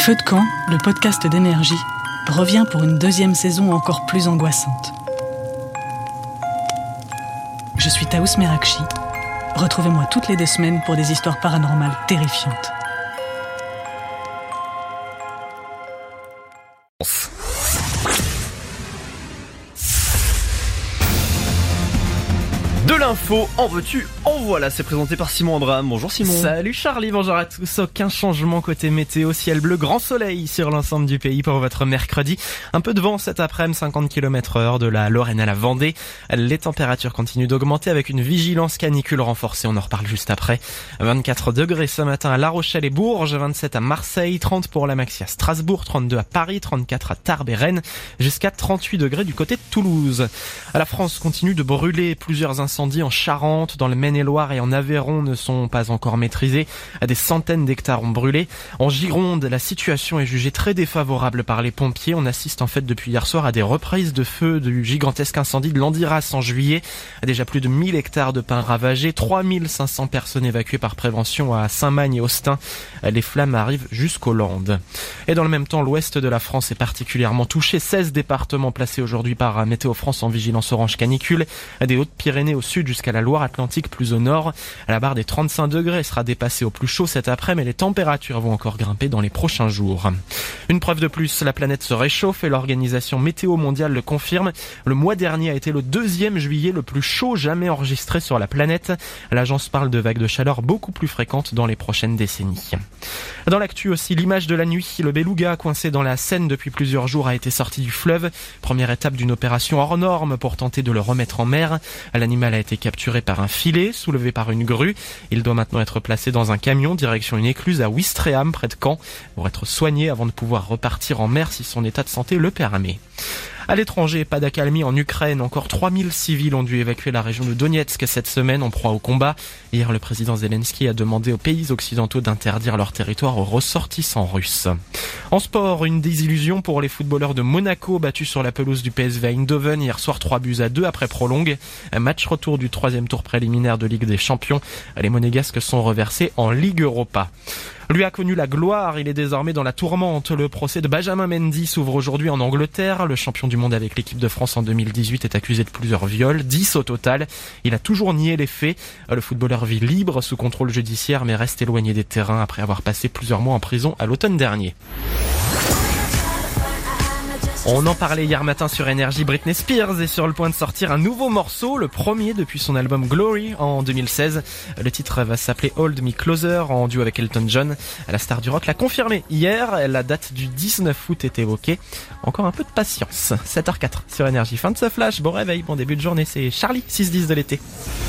Feu de camp, le podcast d'Énergie, revient pour une deuxième saison encore plus angoissante. Je suis Taous Merakchi. Retrouvez-moi toutes les 2 semaines pour des histoires paranormales terrifiantes. De l'info, en veux-tu, en voilà, c'est présenté par Simon Abraham. Bonjour Simon. Salut Charlie, bonjour à tous. Aucun changement côté météo, ciel bleu, grand soleil sur l'ensemble du pays pour votre mercredi. Un peu de vent cet après-midi, 50 km/h de la Lorraine à la Vendée. Les températures continuent d'augmenter avec une vigilance canicule renforcée, on en reparle juste après. 24 degrés ce matin à La Rochelle et Bourges, 27 à Marseille, 30 pour la Maxi à Strasbourg, 32 à Paris, 34 à Tarbes et Rennes, jusqu'à 38 degrés du côté de Toulouse. La France continue de brûler, plusieurs incendies en Charente, dans le Maine-et-Loire et en Aveyron ne sont pas encore maîtrisés. Des centaines d'hectares ont brûlé. En Gironde, la situation est jugée très défavorable par les pompiers. On assiste en fait depuis hier soir à des reprises de feu du gigantesque incendie de Landiras en juillet. Déjà plus de 1000 hectares de pins ravagés, 3500 personnes évacuées par prévention à Saint-Magne et Austin. Les flammes arrivent jusqu'aux Landes. Et dans le même temps, l'ouest de la France est particulièrement touché. 16 départements placés aujourd'hui par Météo France en vigilance orange canicule. Des Hautes-Pyrénées au sud jusqu'à la Loire-Atlantique plus au nord. La barre des 35 degrés sera dépassée au plus chaud cet après-midi, mais les températures vont encore grimper dans les prochains jours. Une preuve de plus, la planète se réchauffe et l'Organisation Météo Mondiale le confirme. Le mois dernier a été le 2e juillet le plus chaud jamais enregistré sur la planète. L'agence parle de vagues de chaleur beaucoup plus fréquentes dans les prochaines décennies. Dans l'actu aussi, l'image de la nuit, le beluga coincé dans la Seine depuis plusieurs jours a été sorti du fleuve. Première étape d'une opération hors norme pour tenter de le remettre en mer. L'animal a été capturé par un filet, soulevé par une grue. Il doit maintenant être placé dans un camion direction une écluse à Ouistreham, près de Caen, pour être soigné avant de pouvoir repartir en mer si son état de santé le permet. À l'étranger, pas d'accalmie en Ukraine. Encore 3000 civils ont dû évacuer la région de Donetsk cette semaine en proie au combat. Hier, le président Zelensky a demandé aux pays occidentaux d'interdire leur territoire aux ressortissants russes. En sport, une désillusion pour les footballeurs de Monaco battus sur la pelouse du PSV Eindhoven hier soir 3-2 après prolongue. Un match retour du 3e tour préliminaire de Ligue des Champions. Les Monégasques sont reversés en Ligue Europa. Lui a connu la gloire, il est désormais dans la tourmente. Le procès de Benjamin Mendy s'ouvre aujourd'hui en Angleterre. Le champion du monde avec l'équipe de France en 2018 est accusé de plusieurs viols, 10 au total. Il a toujours nié les faits. Le footballeur vit libre sous contrôle judiciaire mais reste éloigné des terrains après avoir passé plusieurs mois en prison à l'automne dernier. On en parlait hier matin sur Énergie, Britney Spears est sur le point de sortir un nouveau morceau, le premier depuis son album Glory en 2016. Le titre va s'appeler Hold Me Closer en duo avec Elton John. La star du rock l'a confirmé hier, la date du 19 août est évoquée. Encore un peu de patience. 7h04 sur Énergie. Fin de ce flash, bon réveil, bon début de journée, c'est Charlie, 6-10 de l'été.